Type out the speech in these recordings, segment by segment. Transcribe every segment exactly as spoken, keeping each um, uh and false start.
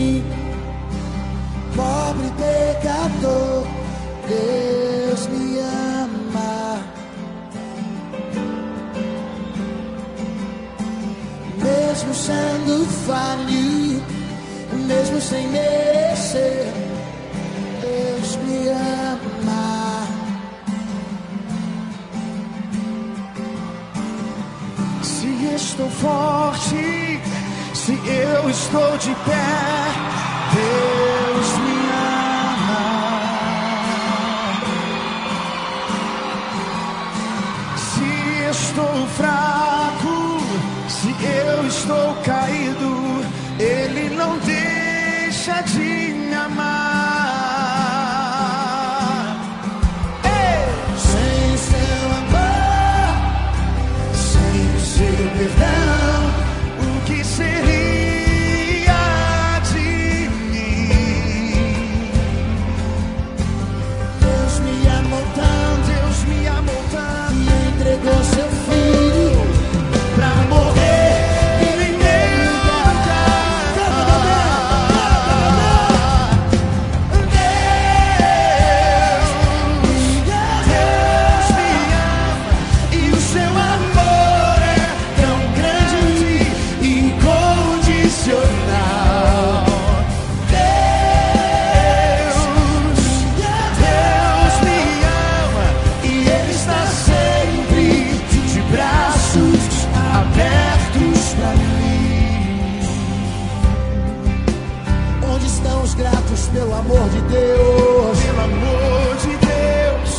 mim, pobre pecador. Deus me ama, mesmo sendo falho, mesmo sem merecer. Deus me ama. Se estou forte, se eu estou de pé, Deus me ama. Se estou fraco, se eu estou caído, Ele não deixa de me amar. Ei! Sem seu amor, sem o seu perdão, o que seria de mim? Deus me amou tanto, Deus me amou tanto, e entregou seu filho pra morrer em meu lugar. Deus, Deus me ama, e o seu amor é tão grande e incondicional. Deus, Deus me ama, e Ele está sempre de braços abertos pra mim. Onde estão os gratos pelo amor de Deus? Pelo amor de Deus.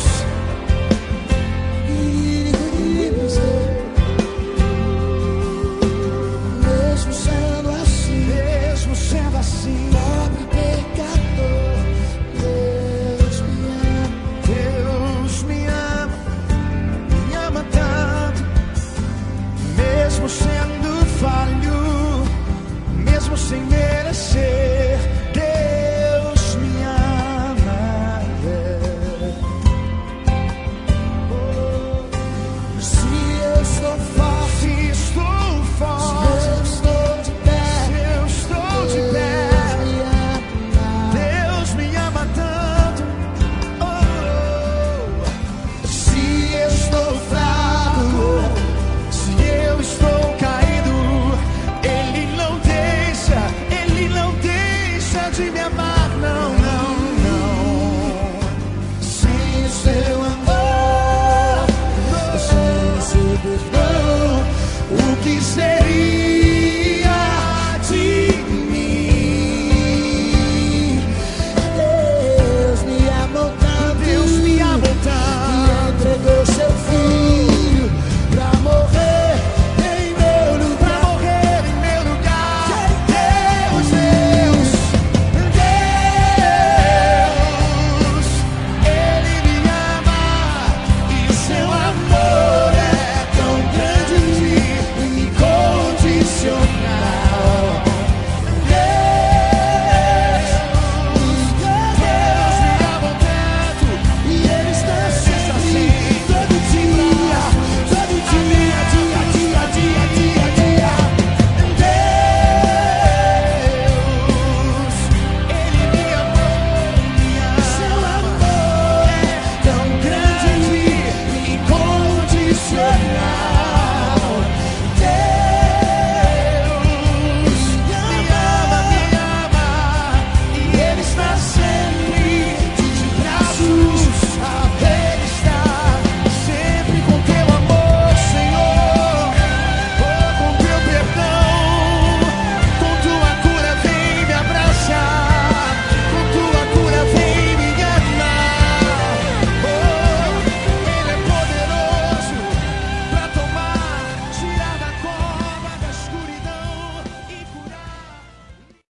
Mesmo sendo assim, mesmo sendo assim, pobre pecador, Deus me ama. Deus me ama, me ama tanto, mesmo sendo falho, mesmo sem merecer. Deus me ama. Oh, se eu estou forte, se estou forte, se eu estou de pé, se eu estou de pé, Deus me ama tanto. Oh, se eu estou fraco, se eu estou caído, Ele não deixa, Ele não deixa de me amar.